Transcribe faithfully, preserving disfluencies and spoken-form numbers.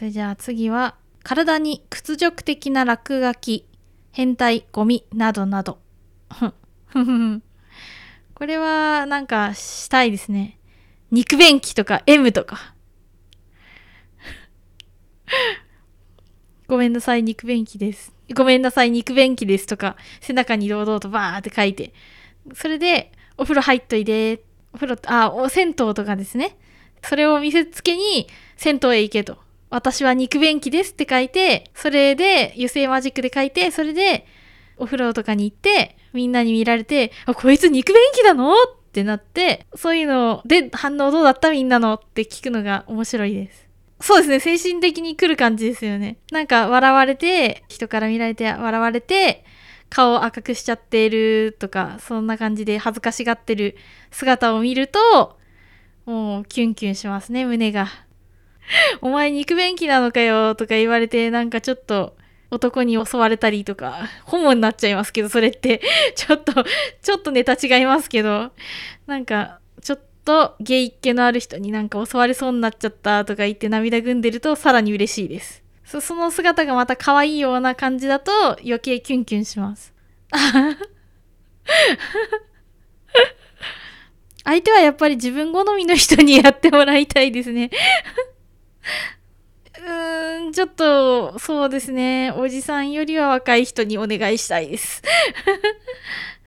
それじゃあ次は、体に屈辱的な落書き、変態、ゴミなどなど。これはなんかしたいですね。肉便器とか M とか。ごめんなさい、肉便器です。ごめんなさい、肉便器ですとか、背中に堂々とバーって書いて。それで、お風呂入っといで。お風呂、あ、お銭湯とかですね。それを見せつけに、銭湯へ行けと。私は肉便器ですって書いて、それで、油性マジックで書いて、それで、お風呂とかに行って、みんなに見られて、あ、こいつ肉便器なのってなって、そういうので反応どうだったみんなのって聞くのが面白いです。そうですね、精神的に来る感じですよね。なんか笑われて、人から見られて笑われて、顔赤くしちゃってるとか、そんな感じで恥ずかしがってる姿を見ると、もうキュンキュンしますね、胸が。お前肉便器なのかよとか言われて、なんかちょっと男に襲われたりとか、ホモになっちゃいますけど、それって、ちょっと、ちょっとネタ違いますけど、なんか、ちょっとゲイっ気のある人になんか襲われそうになっちゃったとか言って涙ぐんでるとさらに嬉しいです。そ, その姿がまた可愛いような感じだと余計キュンキュンします。相手はやっぱり自分好みの人にやってもらいたいですね。うーん、ちょっと、そうですね。おじさんよりは若い人にお願いしたいです。